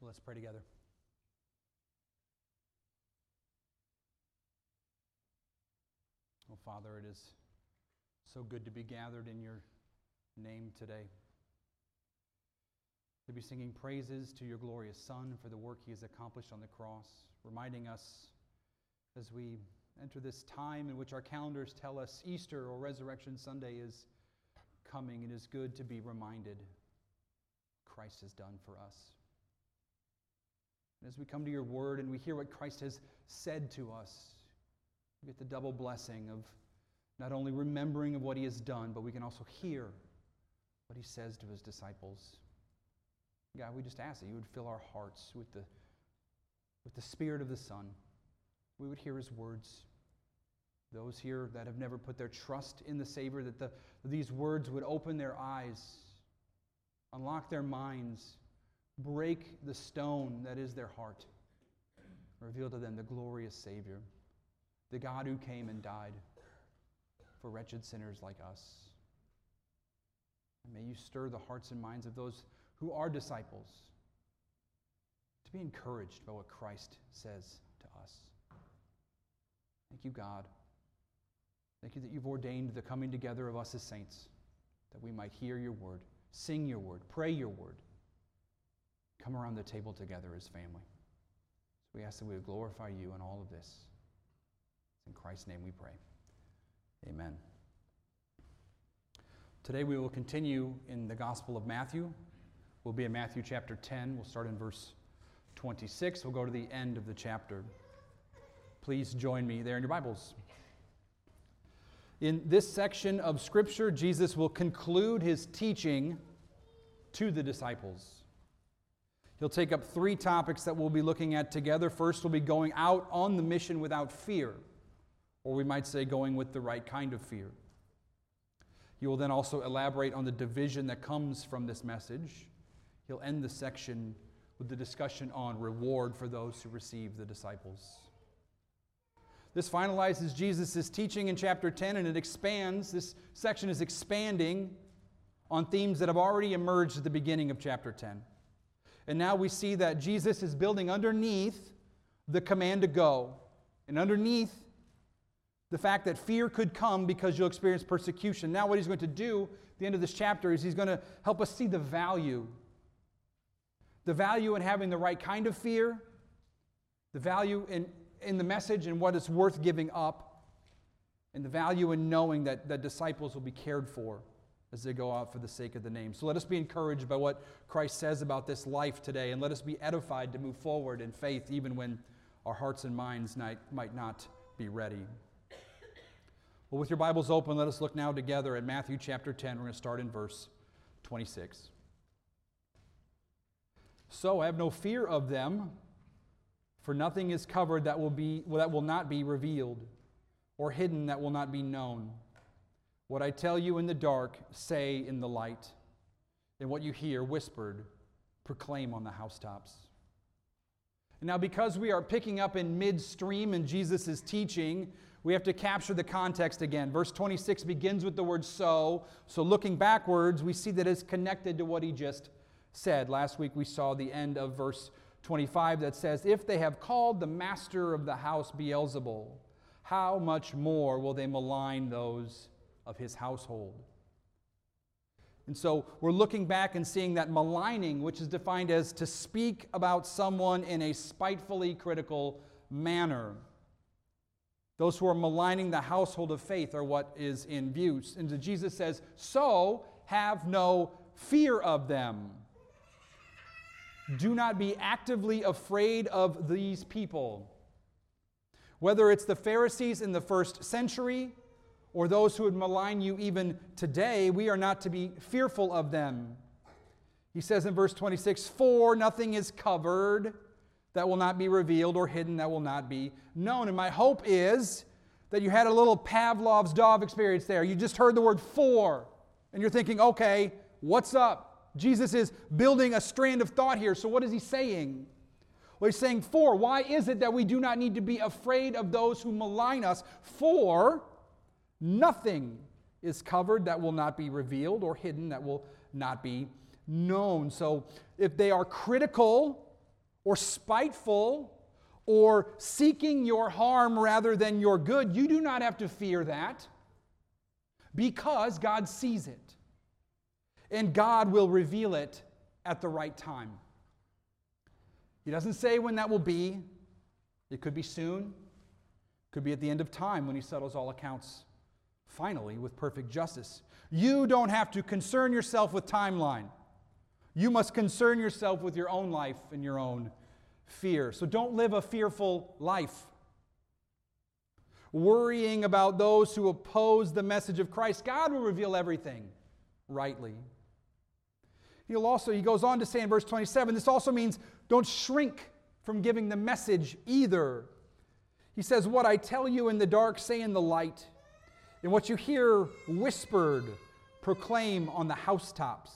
Let's pray together. Oh, Father, it is so good to be gathered in your name today, to be singing praises to your glorious Son for the work he has accomplished on the cross, reminding us as we enter this time in which our calendars tell us Easter or Resurrection Sunday is coming. It is good to be reminded Christ has done for us. And as we come to your word and we hear what Christ has said to us, we get the double blessing of not only remembering of what he has done, but we can also hear what he says to his disciples. God, we just ask that you would fill our hearts with the Spirit of the Son. We would hear his words. Those here that have never put their trust in the Savior, that these words would open their eyes, unlock their minds, break the stone that is their heart, reveal to them the glorious Savior, the God who came and died for wretched sinners like us. And may you stir the hearts and minds of those who are disciples to be encouraged by what Christ says to us. Thank you, God. Thank you that you've ordained the coming together of us as saints, that we might hear your word, sing your word, pray your word, come around the table together as family. So we ask that we would glorify you in all of this. In Christ's name we pray. Amen. Today we will continue in the Gospel of Matthew. We'll be in Matthew chapter 10. We'll start in verse 26. We'll go to the end of the chapter. Please join me there in your Bibles. In this section of Scripture, Jesus will conclude his teaching to the disciples. He'll take up three topics that we'll be looking at together. First, we'll be going out on the mission without fear, or we might say going with the right kind of fear. He will then also elaborate on the division that comes from this message. He'll end the section with the discussion on reward for those who receive the disciples. This finalizes Jesus' teaching in chapter 10, and it expands. This section is expanding on themes that have already emerged at the beginning of chapter 10. And now we see that Jesus is building underneath the command to go, and underneath the fact that fear could come because you'll experience persecution. Now what he's going to do at the end of this chapter is he's going to help us see the value in having the right kind of fear, the value in the message and what it's worth giving up, and the value in knowing that disciples will be cared for as they go out for the sake of the name. So let us be encouraged by what Christ says about this life today, and let us be edified to move forward in faith even when our hearts and minds might not be ready. Well, with your Bibles open, let us look now together at Matthew chapter 10. We're going to start in verse 26. So have no fear of them, for nothing is covered that will not be revealed, or hidden that will not be known. What I tell you in the dark, say in the light, and what you hear whispered, proclaim on the housetops. And now, because we are picking up in midstream in Jesus' teaching, we have to capture the context again. Verse 26 begins with the word so. So looking backwards, we see that it's connected to what he just said. Last week we saw the end of verse 25 that says, if they have called the master of the house Beelzebul, how much more will they malign those of his household? And so we're looking back and seeing that maligning, which is defined as to speak about someone in a spitefully critical manner. Those who are maligning the household of faith are what is in view. And Jesus says, so have no fear of them. Do not be actively afraid of these people. Whether it's the Pharisees in the first century or those who would malign you even today, we are not to be fearful of them. He says in verse 26, for nothing is covered that will not be revealed, or hidden that will not be known. And my hope is that you had a little Pavlov's dog experience there. You just heard the word for, and you're thinking, okay, what's up? Jesus is building a strand of thought here. So what is he saying? Well, he's saying for. Why is it that we do not need to be afraid of those who malign us? For nothing is covered that will not be revealed, or hidden that will not be known. So if they are critical or spiteful or seeking your harm rather than your good, you do not have to fear that because God sees it. And God will reveal it at the right time. He doesn't say when that will be. It could be soon. It could be at the end of time when He settles all accounts finally with perfect justice. You don't have to concern yourself with timeline. You must concern yourself with your own life and your own fear. So don't live a fearful life, worrying about those who oppose the message of Christ. God will reveal everything rightly. He goes on to say in verse 27, this also means don't shrink from giving the message either. He says, what I tell you in the dark, say in the light, and what you hear whispered, proclaim on the housetops.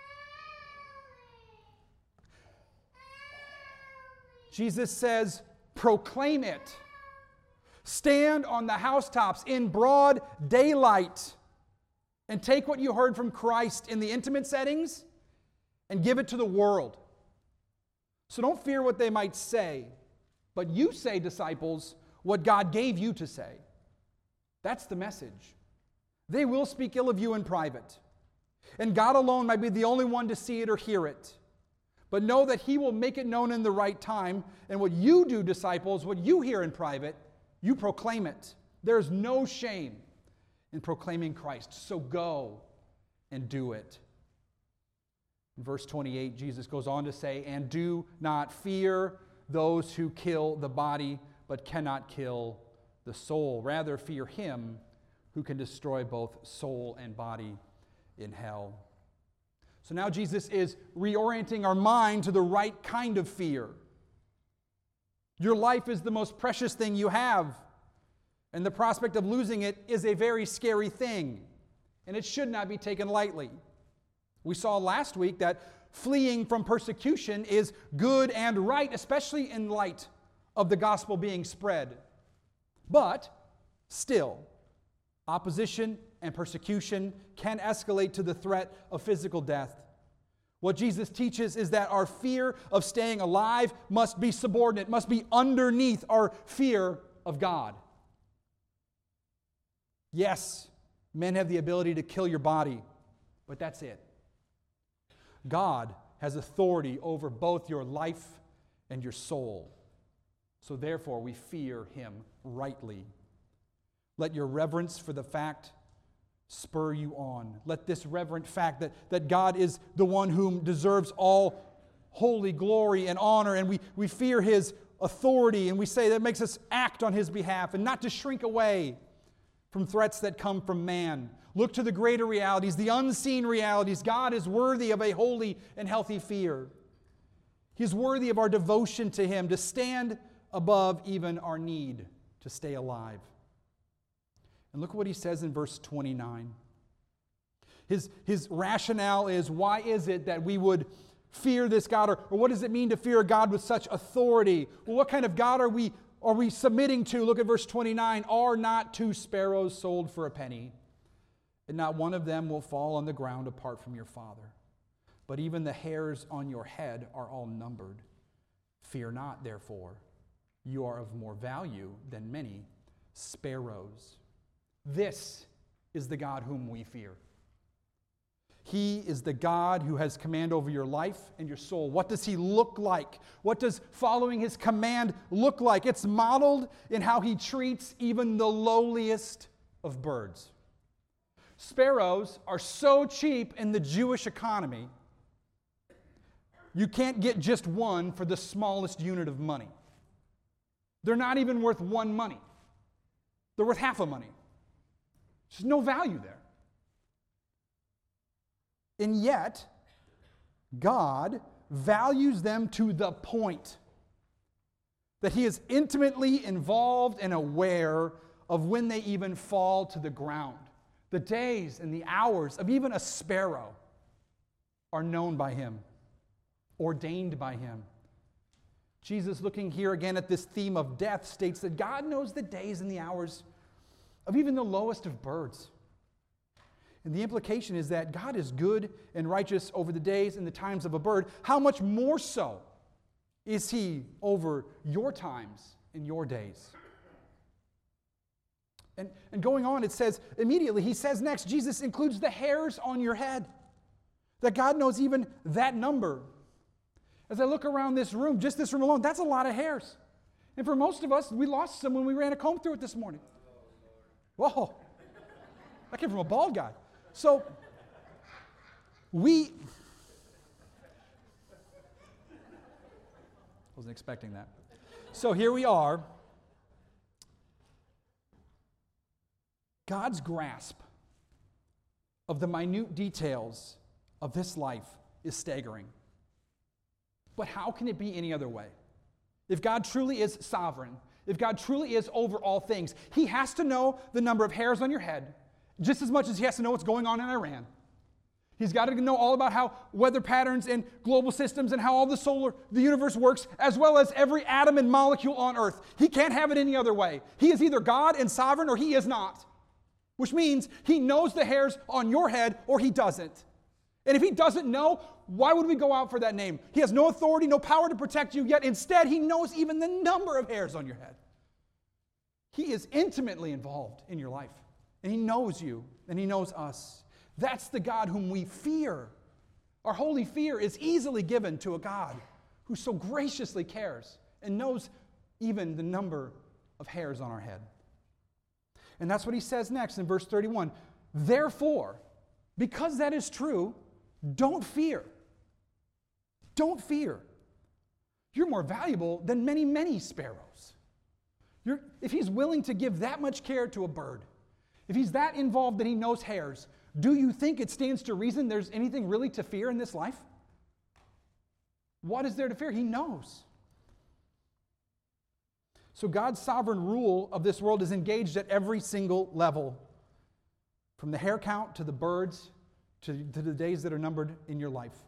Jesus says, proclaim it. Stand on the housetops in broad daylight and take what you heard from Christ in the intimate settings and give it to the world. So don't fear what they might say, but you say, disciples, what God gave you to say. That's the message. They will speak ill of you in private, and God alone might be the only one to see it or hear it. But know that He will make it known in the right time, and what you do, disciples, what you hear in private, you proclaim it. There's no shame in proclaiming Christ, so go and do it. In verse 28, Jesus goes on to say, and do not fear those who kill the body, but cannot kill the soul. Rather, fear Him who can destroy both soul and body in hell. So now Jesus is reorienting our mind to the right kind of fear. Your life is the most precious thing you have, and the prospect of losing it is a very scary thing, and it should not be taken lightly. We saw last week that fleeing from persecution is good and right, especially in light of the gospel being spread. But still, opposition and persecution can escalate to the threat of physical death. What Jesus teaches is that our fear of staying alive must be subordinate, must be underneath our fear of God. Yes, men have the ability to kill your body, but that's it. God has authority over both your life and your soul. So therefore, we fear Him rightly. Let your reverence for the fact spur you on. Let this reverent fact that God is the one whom deserves all holy glory and honor, and we fear His authority, and we say that makes us act on His behalf and not to shrink away from threats that come from man. Look to the greater realities, the unseen realities. God is worthy of a holy and healthy fear. He is worthy of our devotion to Him, to stand above even our need to stay alive. And look what He says in verse 29. His rationale is, why is it that we would fear this God? Or what does it mean to fear a God with such authority? Well, what kind of God are we submitting to? Look at verse 29. Are not 2 sparrows sold for a penny? And not one of them will fall on the ground apart from your Father. But even the hairs on your head are all numbered. Fear not, therefore. You are of more value than many sparrows. This is the God whom we fear. He is the God who has command over your life and your soul. What does He look like? What does following His command look like? It's modeled in how He treats even the lowliest of birds. Sparrows are so cheap in the Jewish economy, you can't get just one for the smallest unit of money. They're not even worth one money. They're worth half a money. There's no value there. And yet, God values them to the point that He is intimately involved and aware of when they even fall to the ground. The days and the hours of even a sparrow are known by Him, ordained by Him. Jesus, looking here again at this theme of death, states that God knows the days and the hours of even the lowest of birds. And the implication is that God is good and righteous over the days and the times of a bird. How much more so is He over your times and your days? And going on, it says, immediately, He says next, Jesus includes the hairs on your head. That God knows even that number. As I look around this room, just this room alone, that's a lot of hairs. And for most of us, we lost some when we ran a comb through it this morning. Whoa. That came from a bald guy. So, wasn't expecting that. So here we are. God's grasp of the minute details of this life is staggering. But how can it be any other way? If God truly is sovereign, if God truly is over all things, He has to know the number of hairs on your head just as much as He has to know what's going on in Iran. He's got to know all about how weather patterns and global systems and how all the universe works, as well as every atom and molecule on earth. He can't have it any other way. He is either God and sovereign or He is not. Which means He knows the hairs on your head or He doesn't. And if He doesn't know, why would we go out for that name? He has no authority, no power to protect you, yet instead He knows even the number of hairs on your head. He is intimately involved in your life. And He knows you, and He knows us. That's the God whom we fear. Our holy fear is easily given to a God who so graciously cares and knows even the number of hairs on our head. And that's what He says next in verse 31. Therefore, because that is true, don't fear. Don't fear. You're more valuable than many, many sparrows. If He's willing to give that much care to a bird, if He's that involved that He knows hairs, do you think it stands to reason there's anything really to fear in this life? What is there to fear? He knows. So God's sovereign rule of this world is engaged at every single level, from the hair count to the birds to the days that are numbered in your life.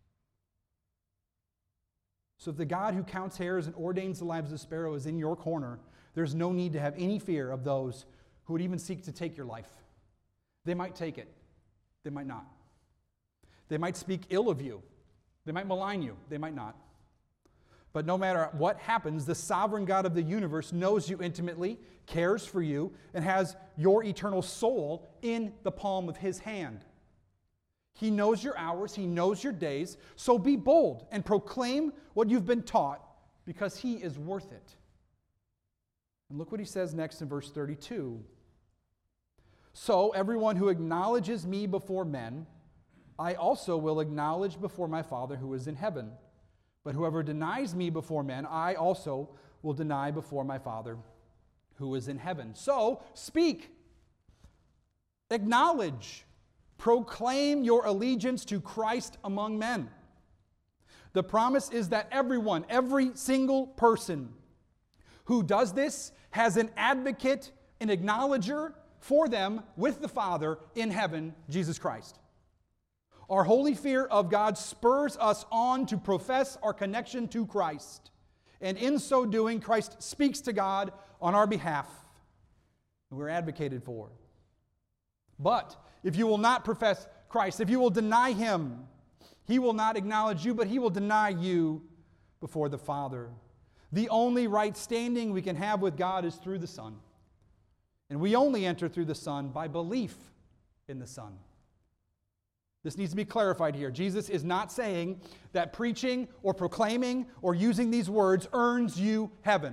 So if the God who counts hairs and ordains the lives of the sparrow is in your corner, there's no need to have any fear of those who would even seek to take your life. They might take it. They might not. They might speak ill of you. They might malign you. They might not. But no matter what happens, the sovereign God of the universe knows you intimately, cares for you, and has your eternal soul in the palm of His hand. He knows your hours. He knows your days. So be bold and proclaim what you've been taught, because He is worth it. And look what He says next in verse 32. So everyone who acknowledges me before men, I also will acknowledge before my Father who is in heaven. But whoever denies me before men, I also will deny before my Father who is in heaven. So speak, acknowledge, proclaim your allegiance to Christ among men. The promise is that everyone, every single person who does this has an advocate, an acknowledger for them with the Father in heaven, Jesus Christ. Our holy fear of God spurs us on to profess our connection to Christ. And in so doing, Christ speaks to God on our behalf. And we're advocated for. But if you will not profess Christ, if you will deny Him, He will not acknowledge you, but He will deny you before the Father. The only right standing we can have with God is through the Son. And we only enter through the Son by belief in the Son. This needs to be clarified here. Jesus is not saying that preaching or proclaiming or using these words earns you heaven.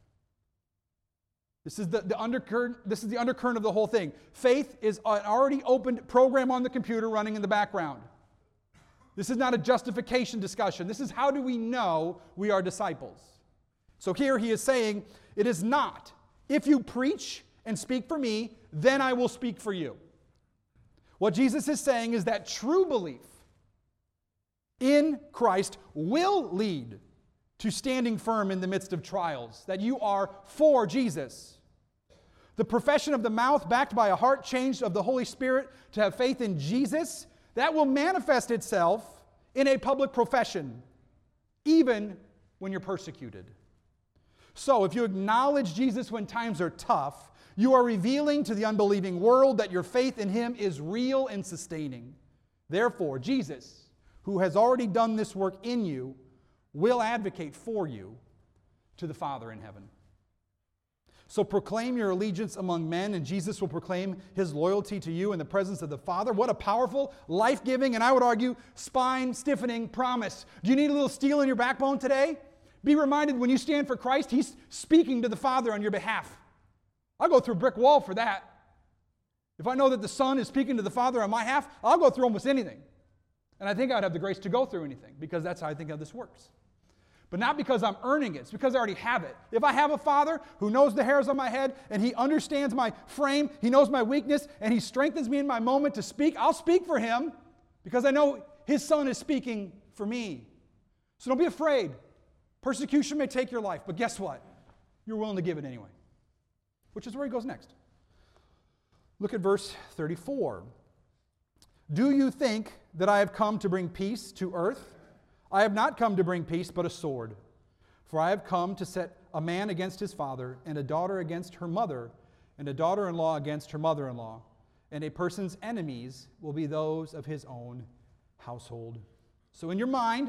This is the undercurrent. This is the undercurrent of the whole thing. Faith is an already opened program on the computer running in the background. This is not a justification discussion. This is how do we know we are disciples. So here He is saying, it is not, if you preach and speak for me, then I will speak for you. What Jesus is saying is that true belief in Christ will lead to standing firm in the midst of trials, that you are for Jesus. The profession of the mouth backed by a heart changed of the Holy Spirit to have faith in Jesus, that will manifest itself in a public profession, even when you're persecuted. So if you acknowledge Jesus when times are tough, you are revealing to the unbelieving world that your faith in Him is real and sustaining. Therefore, Jesus, who has already done this work in you, will advocate for you to the Father in heaven. So proclaim your allegiance among men, and Jesus will proclaim his loyalty to you in the presence of the Father. What a powerful, life-giving, and I would argue, spine-stiffening promise. Do you need a little steel in your backbone today? Be reminded when you stand for Christ, he's speaking to the Father on your behalf. I'll go through a brick wall for that. If I know that the Son is speaking to the Father on my behalf, I'll go through almost anything. And I think I'd have the grace to go through anything, because that's how I think how this works. But not because I'm earning it. It's because I already have it. If I have a Father who knows the hairs on my head and he understands my frame, he knows my weakness, and he strengthens me in my moment to speak, I'll speak for him because I know his Son is speaking for me. So don't be afraid. Persecution may take your life, but guess what? You're willing to give it anyway. Which is where he goes next. Look at verse 34. Do you think that I have come to bring peace to earth? I have not come to bring peace, but a sword. For I have come to set a man against his father, and a daughter against her mother, and a daughter-in-law against her mother-in-law. And a person's enemies will be those of his own household. So in your mind,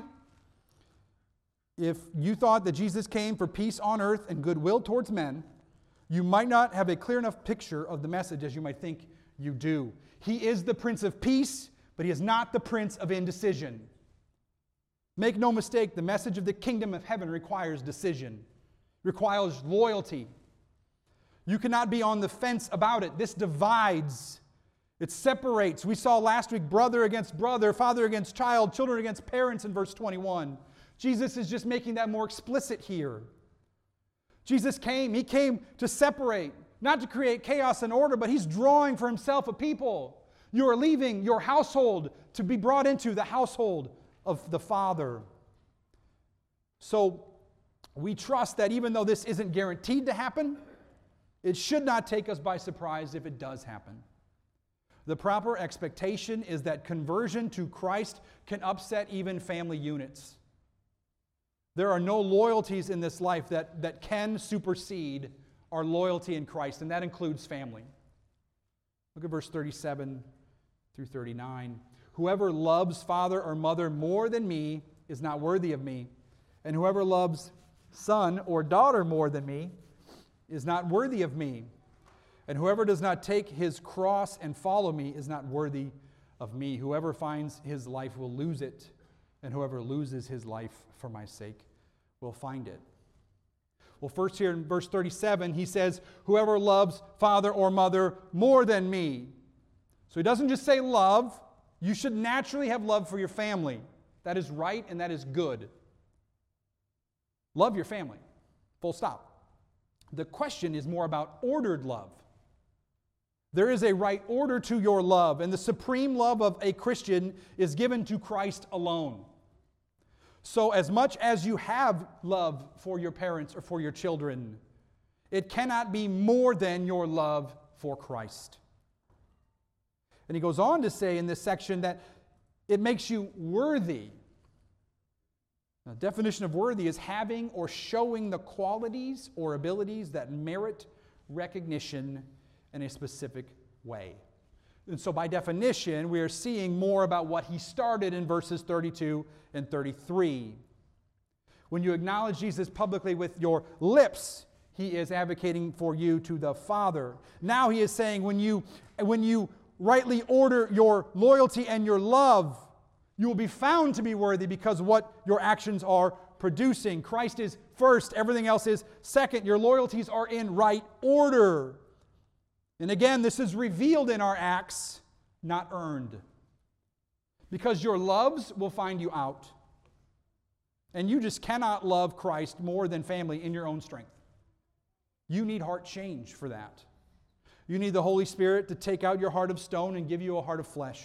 if you thought that Jesus came for peace on earth and goodwill towards men, you might not have a clear enough picture of the message as you might think you do. He is the Prince of Peace, but he is not the Prince of Indecision. Make no mistake, the message of the kingdom of heaven requires decision, requires loyalty. You cannot be on the fence about it. This divides. It separates. We saw last week brother against brother, father against child, children against parents in verse 21. Jesus is just making that more explicit here. Jesus came. He came to separate, not to create chaos and order, but he's drawing for himself a people. You are leaving your household to be brought into the household of the Father. So we trust that even though this isn't guaranteed to happen, it should not take us by surprise if it does happen. The proper expectation is that conversion to Christ can upset even family units. There are no loyalties in this life that can supersede our loyalty in Christ, and that includes family. Look at verse 37 through 39. Whoever loves father or mother more than me is not worthy of me, and whoever loves son or daughter more than me is not worthy of me. And whoever does not take his cross and follow me is not worthy of me. Whoever finds his life will lose it, and whoever loses his life for my sake will find it. Well, first here in verse 37, he says, whoever loves father or mother more than me. So he doesn't just say love. You should naturally have love for your family. That is right and that is good. Love your family. Full stop. The question is more about ordered love. There is a right order to your love, and the supreme love of a Christian is given to Christ alone. So as much as you have love for your parents or for your children, it cannot be more than your love for Christ. And he goes on to say in this section that it makes you worthy. The definition of worthy is having or showing the qualities or abilities that merit recognition in a specific way. And so by definition, we are seeing more about what he started in verses 32 and 33. When you acknowledge Jesus publicly with your lips, he is advocating for you to the Father. Now he is saying when you rightly order your loyalty and your love, you will be found to be worthy because of what your actions are producing. Christ is first, everything else is second. Your loyalties are in right order. And again, this is revealed in our acts, not earned. Because your loves will find you out. And you just cannot love Christ more than family in your own strength. You need heart change for that. You need the Holy Spirit to take out your heart of stone and give you a heart of flesh.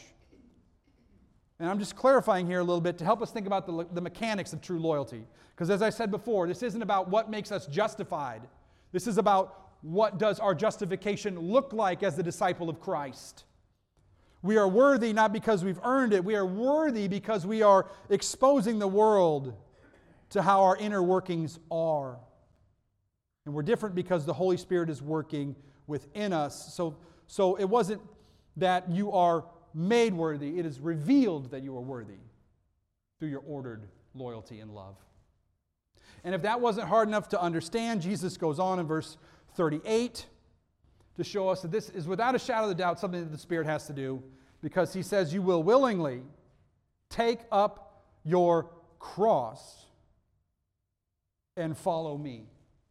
And I'm just clarifying here a little bit to help us think about the mechanics of true loyalty. Because as I said before, this isn't about what makes us justified. This is about what does our justification look like as the disciple of Christ. We are worthy not because we've earned it. We are worthy because we are exposing the world to how our inner workings are. And we're different because the Holy Spirit is working within us. So it wasn't that you are made worthy. It is revealed that you are worthy through your ordered loyalty and love And if that wasn't hard enough to understand, Jesus goes on in verse 38 to show us that this is without a shadow of a doubt something that the Spirit has to do, because he says, you will willingly take up your cross and follow me.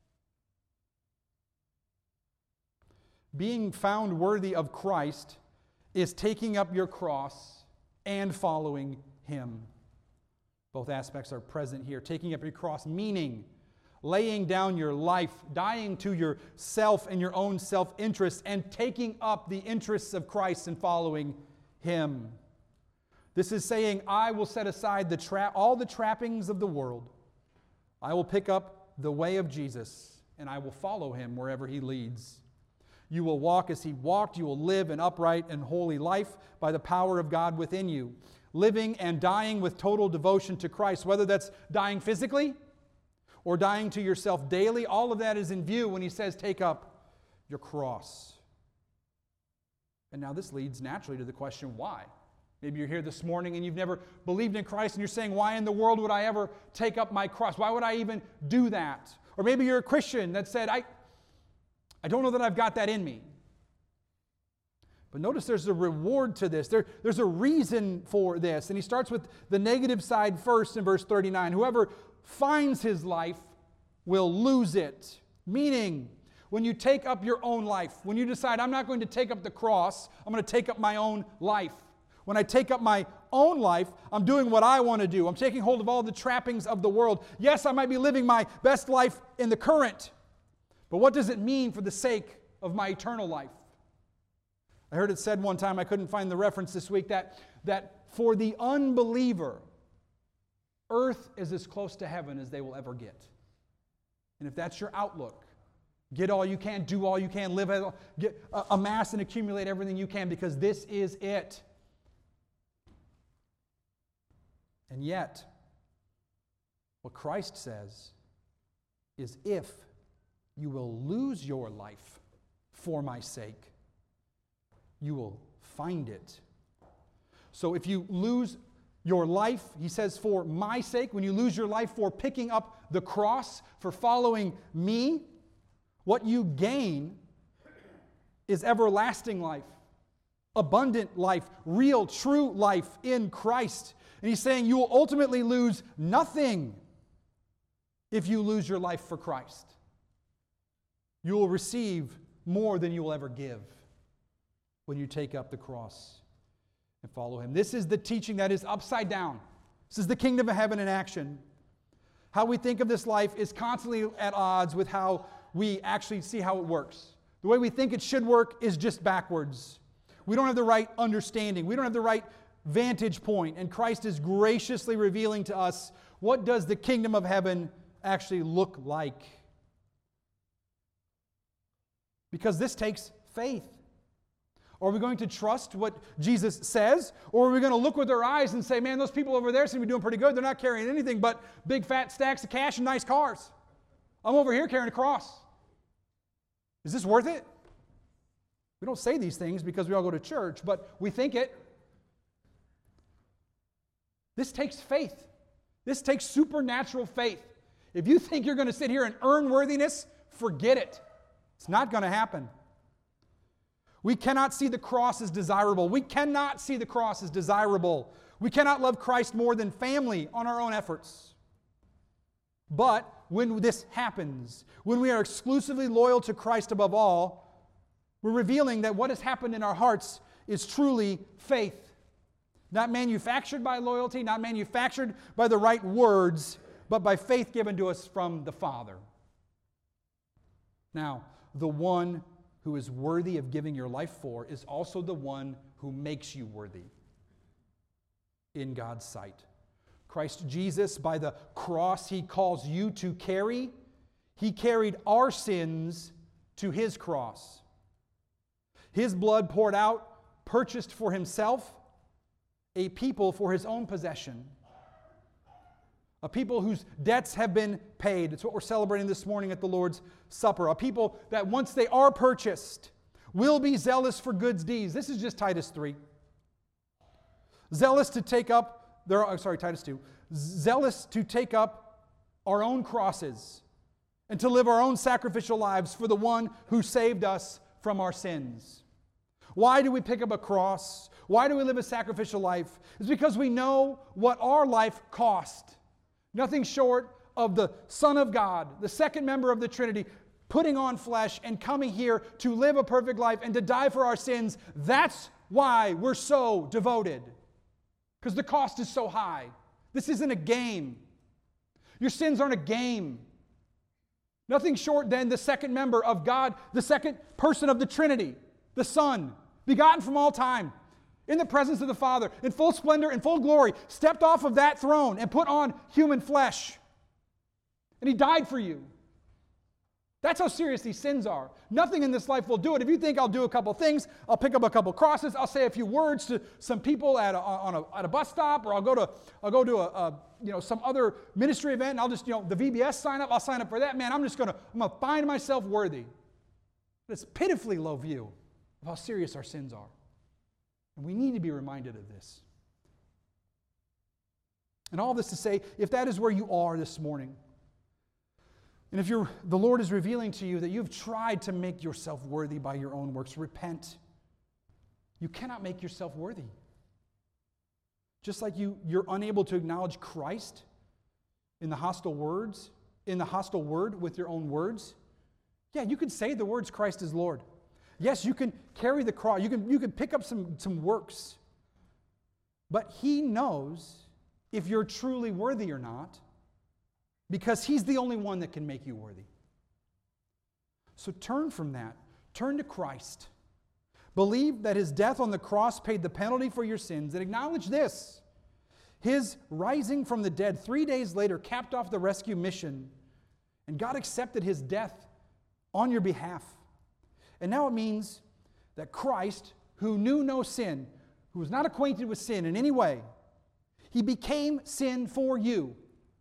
Being found worthy of Christ is taking up your cross and following him. Both aspects are present here. Taking up your cross, meaning laying down your life, dying to yourself and your own self-interest, and taking up the interests of Christ and following him. This is saying, I will set aside all the trappings of the world. I will pick up the way of Jesus, and I will follow him wherever he leads. You will walk as he walked. You will live an upright and holy life by the power of God within you, living and dying with total devotion to Christ, whether that's dying physically or dying to yourself daily. All of that is in view when he says, take up your cross. And now this leads naturally to the question, why? Maybe you're here this morning and you've never believed in Christ and you're saying, why in the world would I ever take up my cross? Why would I even do that? Or maybe you're a Christian that said, I don't know that I've got that in me. But notice there's a reward to this. There's a reason for this. And he starts with the negative side first in verse 39. Whoever finds his life will lose it. Meaning, when you take up your own life, when you decide, I'm not going to take up the cross, I'm going to take up my own life. When I take up my own life, I'm doing what I want to do. I'm taking hold of all the trappings of the world. Yes, I might be living my best life in the current, but what does it mean for the sake of my eternal life? I heard it said one time, I couldn't find the reference this week, that for the unbeliever, earth is as close to heaven as they will ever get. And if that's your outlook, get all you can, do all you can, amass and accumulate everything you can, because this is it. And yet, what Christ says is, if you will lose your life for my sake, you will find it. So if you lose your life, he says, for my sake, when you lose your life for picking up the cross, for following me, what you gain is everlasting life, abundant life, real, true life in Christ. And he's saying you will ultimately lose nothing if you lose your life for Christ. You will receive more than you will ever give when you take up the cross and follow him. This is the teaching that is upside down. This is the kingdom of heaven in action. How we think of this life is constantly at odds with how we actually see how it works. The way we think it should work is just backwards. We don't have the right understanding. We don't have the right vantage point. And Christ is graciously revealing to us, what does the kingdom of heaven actually look like? Because this takes faith. Are we going to trust what Jesus says? Or are we going to look with our eyes and say, man, those people over there seem to be doing pretty good. They're not carrying anything but big fat stacks of cash and nice cars. I'm over here carrying a cross. Is this worth it? We don't say these things because we all go to church, but we think it. This takes faith. This takes supernatural faith. If you think you're going to sit here and earn worthiness, forget it. It's not going to happen. We cannot see the cross as desirable. We cannot see the cross as desirable. We cannot love Christ more than family on our own efforts. But when this happens, when we are exclusively loyal to Christ above all, we're revealing that what has happened in our hearts is truly faith. Not manufactured by loyalty, not manufactured by the right words, but by faith given to us from the Father. Now, the one who is worthy of giving your life for is also the one who makes you worthy in God's sight. Christ Jesus, by the cross he calls you to carry, he carried our sins to his cross. His blood poured out, purchased for himself a people for his own possession. A people whose debts have been paid. It's what we're celebrating this morning at the Lord's Supper. A people that once they are purchased will be zealous for good deeds. This is just Titus 3. Zealous to take up, Titus 2. Zealous to take up our own crosses and to live our own sacrificial lives for the one who saved us from our sins. Why do we pick up a cross? Why do we live a sacrificial life? It's because we know what our life cost. Nothing short of the Son of God, the second member of the Trinity, putting on flesh and coming here to live a perfect life and to die for our sins. That's why we're so devoted. Because the cost is so high. This isn't a game. Your sins aren't a game. Nothing short than the second member of God, the second person of the Trinity, the Son, begotten from all time, in the presence of the Father, in full splendor and full glory, stepped off of that throne and put on human flesh. And He died for you. That's how serious these sins are. Nothing in this life will do it. If you think I'll do a couple things, I'll pick up a couple crosses, I'll say a few words to some people at a bus stop, or I'll go to some other ministry event, and I'll just, the VBS sign up, I'll sign up for that. Man, I'm going to find myself worthy. It's a pitifully low view of how serious our sins are. And we need to be reminded of this. And all this to say, if that is where you are this morning, and if the Lord is revealing to you that you've tried to make yourself worthy by your own works, repent. You cannot make yourself worthy. Just like you're unable to acknowledge Christ in the hostile word with your own words. Yeah, you can say the words Christ is Lord. Yes, you can carry the cross. You can pick up some works. But He knows if you're truly worthy or not, because He's the only one that can make you worthy. So turn from that. Turn to Christ. Believe that His death on the cross paid the penalty for your sins, and acknowledge this. His rising from the dead 3 days later capped off the rescue mission, and God accepted His death on your behalf. And now it means that Christ, who knew no sin, who was not acquainted with sin in any way, He became sin for you.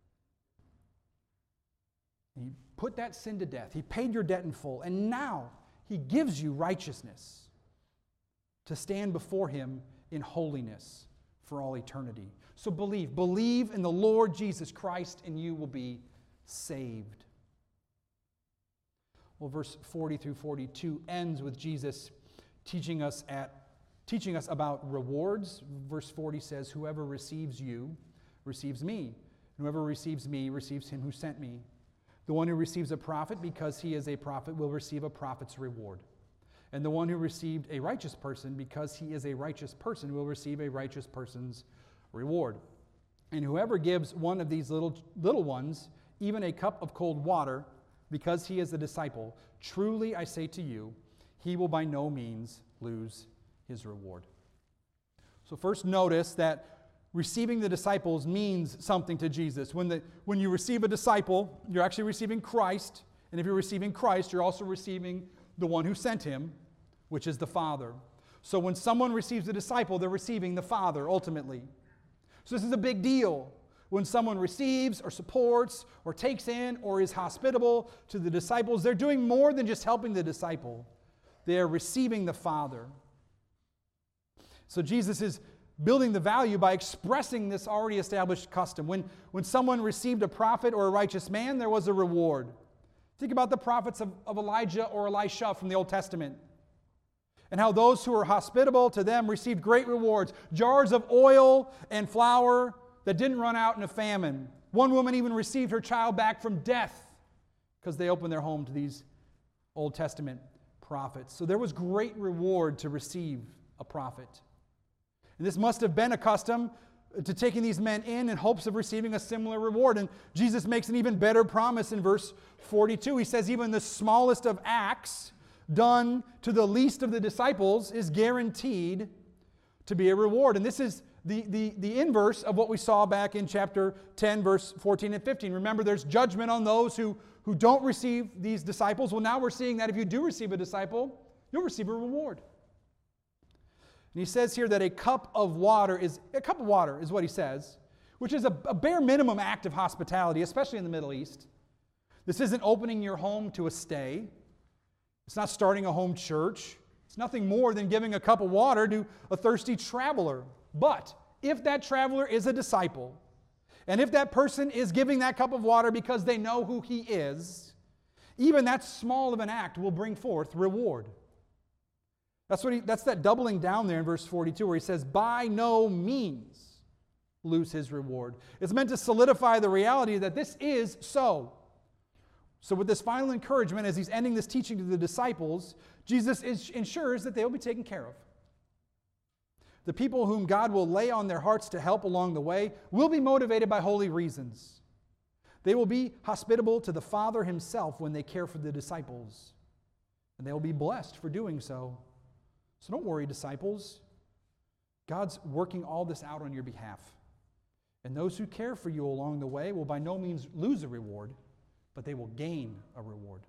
He put that sin to death. He paid your debt in full. And now He gives you righteousness to stand before Him in holiness for all eternity. So believe in the Lord Jesus Christ, and you will be saved. Well, verse 40 through 42 ends with Jesus teaching us about rewards. Verse 40 says, "Whoever receives you receives me. And whoever receives me receives Him who sent me. The one who receives a prophet because he is a prophet will receive a prophet's reward. And the one who received a righteous person because he is a righteous person will receive a righteous person's reward. And whoever gives one of these little ones even a cup of cold water because he is a disciple, truly I say to you, he will by no means lose his reward." So first notice that receiving the disciples means something to Jesus. When you receive a disciple, you're actually receiving Christ. And if you're receiving Christ, you're also receiving the one who sent Him, which is the Father. So when someone receives a disciple, they're receiving the Father ultimately. So this is a big deal. When someone receives or supports or takes in or is hospitable to the disciples, they're doing more than just helping the disciple. They are receiving the Father. So Jesus is building the value by expressing this already established custom. When someone received a prophet or a righteous man, there was a reward. Think about the prophets of Elijah or Elisha from the Old Testament, and how those who were hospitable to them received great rewards. Jars of oil and flour that didn't run out in a famine. One woman even received her child back from death because they opened their home to these Old Testament prophets. So there was great reward to receive a prophet. And this must have been a custom to taking these men in hopes of receiving a similar reward. And Jesus makes an even better promise in verse 42. He says, even the smallest of acts done to the least of the disciples is guaranteed to be a reward. And this is the inverse of what we saw back in chapter 10, verse 14 and 15. Remember, there's judgment on those who don't receive these disciples. Well, now we're seeing that if you do receive a disciple, you'll receive a reward. And he says here that a cup of water is what he says, which is a bare minimum act of hospitality, especially in the Middle East. This isn't opening your home to a stay. It's not starting a home church. It's nothing more than giving a cup of water to a thirsty traveler. But if that traveler is a disciple, And if that person is giving that cup of water because they know who he is, even that small of an act will bring forth reward. That's that doubling down there in verse 42 where he says, by no means lose his reward. It's meant to solidify the reality that this is so. So with this final encouragement, as he's ending this teaching to the disciples, Jesus ensures that they will be taken care of. The people whom God will lay on their hearts to help along the way will be motivated by holy reasons. They will be hospitable to the Father himself when they care for the disciples. And they will be blessed for doing so. So don't worry, disciples. God's working all this out on your behalf. And those who care for you along the way will by no means lose a reward, but they will gain a reward.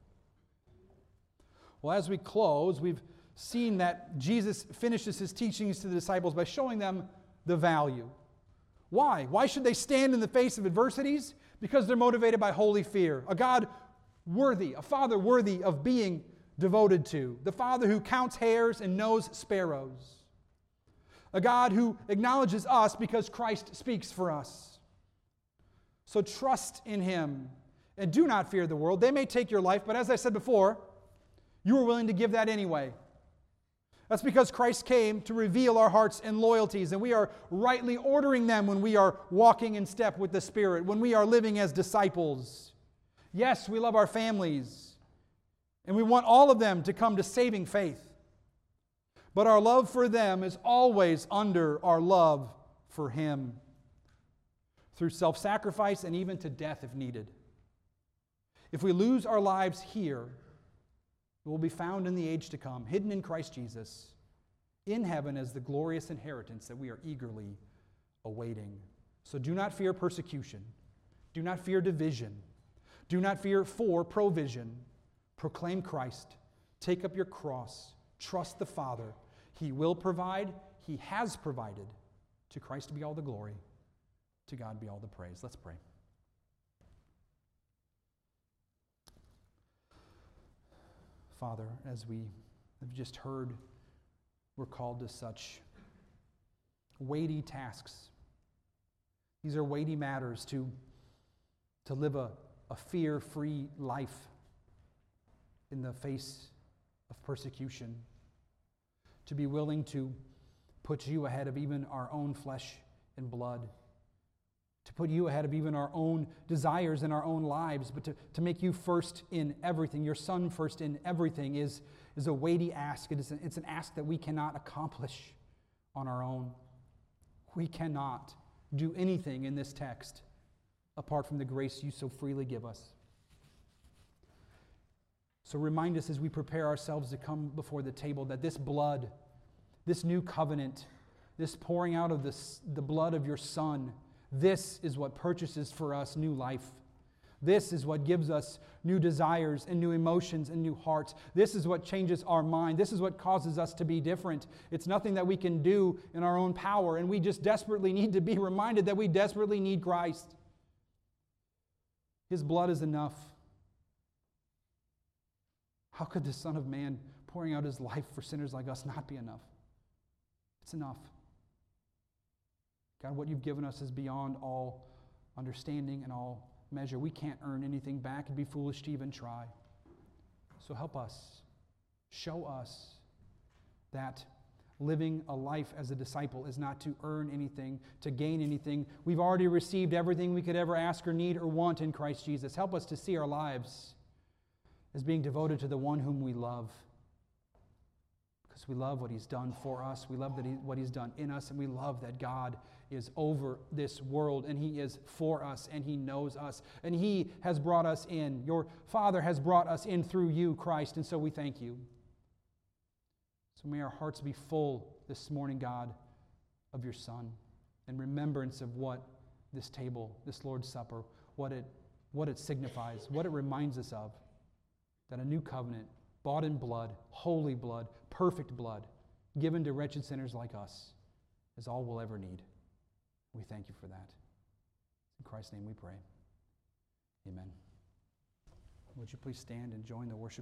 Well, as we close, we've seen that Jesus finishes his teachings to the disciples by showing them the value. Why? Why should they stand in the face of adversities? Because they're motivated by holy fear. A God worthy, a Father worthy of being devoted to. The Father who counts hairs and knows sparrows. A God who acknowledges us because Christ speaks for us. So trust in him and do not fear the world. They may take your life, but as I said before, you are willing to give that anyway. That's because Christ came to reveal our hearts and loyalties, and we are rightly ordering them when we are walking in step with the Spirit, when we are living as disciples. Yes, we love our families, and we want all of them to come to saving faith. But our love for them is always under our love for Him, through self-sacrifice and even to death if needed. If we lose our lives here, it will be found in the age to come, hidden in Christ Jesus, in heaven as the glorious inheritance that we are eagerly awaiting. So do not fear persecution. Do not fear division. Do not fear for provision. Proclaim Christ. Take up your cross. Trust the Father. He will provide. He has provided. To Christ be all the glory. To God be all the praise. Let's pray. Father, as we have just heard, we're called to such weighty tasks. These are weighty matters to live a fear-free life in the face of persecution, to be willing to put you ahead of even our own flesh and blood, to put you ahead of even our own desires in our own lives, but to make you first in everything, your Son first in everything is a weighty ask. It's an ask that we cannot accomplish on our own. We cannot do anything in this text apart from the grace you so freely give us. So remind us as we prepare ourselves to come before the table that this blood, this new covenant, this pouring out of the blood of your Son, this is what purchases for us new life. This is what gives us new desires and new emotions and new hearts. This is what changes our mind. This is what causes us to be different. It's nothing that we can do in our own power, and we just desperately need to be reminded that we desperately need Christ. His blood is enough. How could the Son of Man pouring out his life for sinners like us not be enough? It's enough. God, what you've given us is beyond all understanding and all measure. We can't earn anything back. It'd be foolish to even try. So help us. Show us that living a life as a disciple is not to earn anything, to gain anything. We've already received everything we could ever ask or need or want in Christ Jesus. Help us to see our lives as being devoted to the one whom we love. Because we love what He's done for us. We love what He's done in us. And we love that God is over this world, and He is for us, and He knows us, and He has brought us in. Your Father has brought us in through you, Christ, and so we thank you. So may our hearts be full this morning, God, of your Son, in remembrance of what this table, this Lord's Supper, what it signifies, what it reminds us of, that a new covenant, bought in blood, holy blood, perfect blood, given to wretched sinners like us, is all we'll ever need. We thank you for that. In Christ's name we pray. Amen. Would you please stand and join the worship